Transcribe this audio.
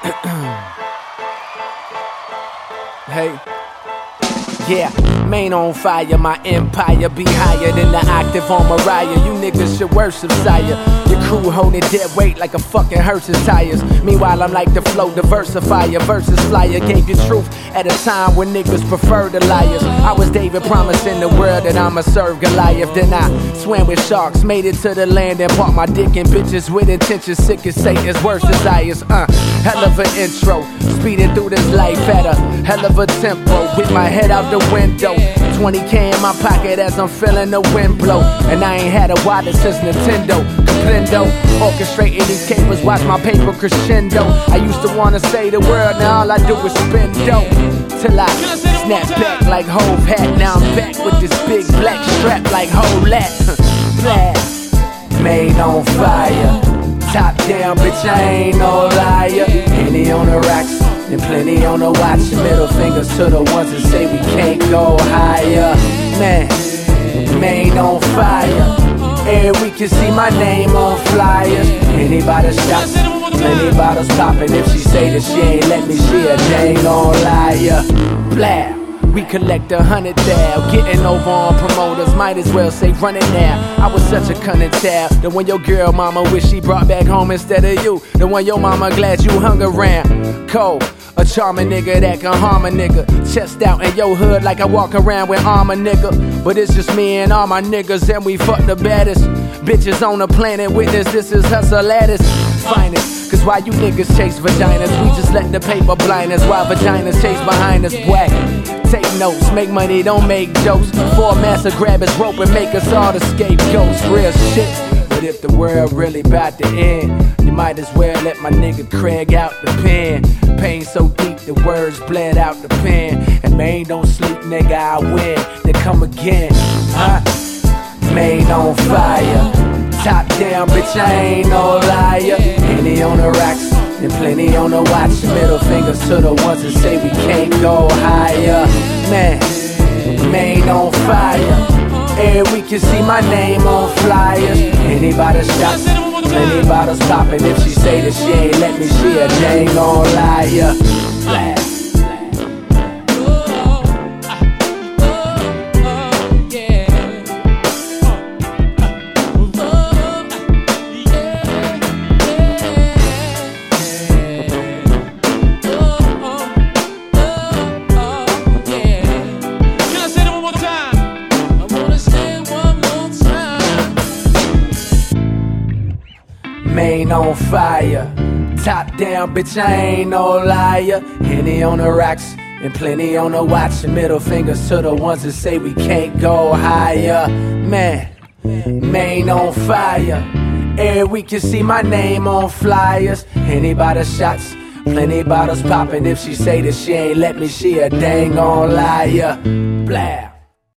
Hey, yeah, Maine on fire, my empire be higher than the octave on Mariah. You niggas should worship sire. Your crew holding dead weight like a fucking Hershey's tires. Meanwhile, I'm like the flow diversifier versus flyer. Gave you truth at a time when niggas prefer the liars. I was David promising the world that I'ma serve Goliath. Then I swam with sharks, made it to the land and bought my dick in bitches with intentions sick as Satan's worst desires. Hell of an intro, speeding through this life at a hell of a tempo. With my head out the window, 20K in my pocket as I'm feeling the wind blow. And I ain't had a wallet since Nintendo. Complendo, orchestrating these capers, watch my paper crescendo. I used to wanna say the word, now all I do is spin dough. Till I snap back like Hove hat. Now I'm back with this big black strap like Holat. Maine on fire, top down, bitch, I ain't no liar. Henny on the rocks and plenty on the watch. Middle fingers to the ones that say we can't go higher. Man, Maine on fire. Every week you see my name on flyers. Anybody shots, plenty bottles popping. If she say that she ain't let me, she a dang on liar. Blah. We collect 100 thou, getting over on promoters, might as well say run it now. I was such a cunning child, the one your girl mama wish she brought back home instead of you. The one your mama glad you hung around. Cold, a charming nigga that can harm a nigga. Chest out in your hood like I walk around with armor, nigga. But it's just me and all my niggas, and we fuck the baddest bitches on the planet. Witness, this is hustle at its finest. Cause why you niggas chase vaginas, we just let the paper blind us. While vaginas chase behind us, whack. Take notes, make money, don't make jokes. For a master grab his rope and make us all the scapegoats. Real shit, but if the world really bout to end, you might as well let my nigga Craig out the pen. Pain so deep, the words bled out the pen. And Maine don't sleep, nigga, I win. Then come again, Maine on fire, top down, bitch, I ain't no liar. Henny on the rocks and plenty on the watch. Middle fingers to the ones that say we can't go higher. Man, Maine on fire. Every week you see my name on flyers. Anybody shots, plenty bottles popping. If she say that she ain't let me, she a dang on liar. Blast. Maine on fire, top down, bitch, I ain't no liar. Henny on the rocks and plenty on the watch. And middle fingers to the ones that say we can't go higher. Man, Maine on fire. Every week you see my name on flyers. Henny by the shots, plenty bottles popping. If she say that she ain't let me, she a dang on liar. Blah.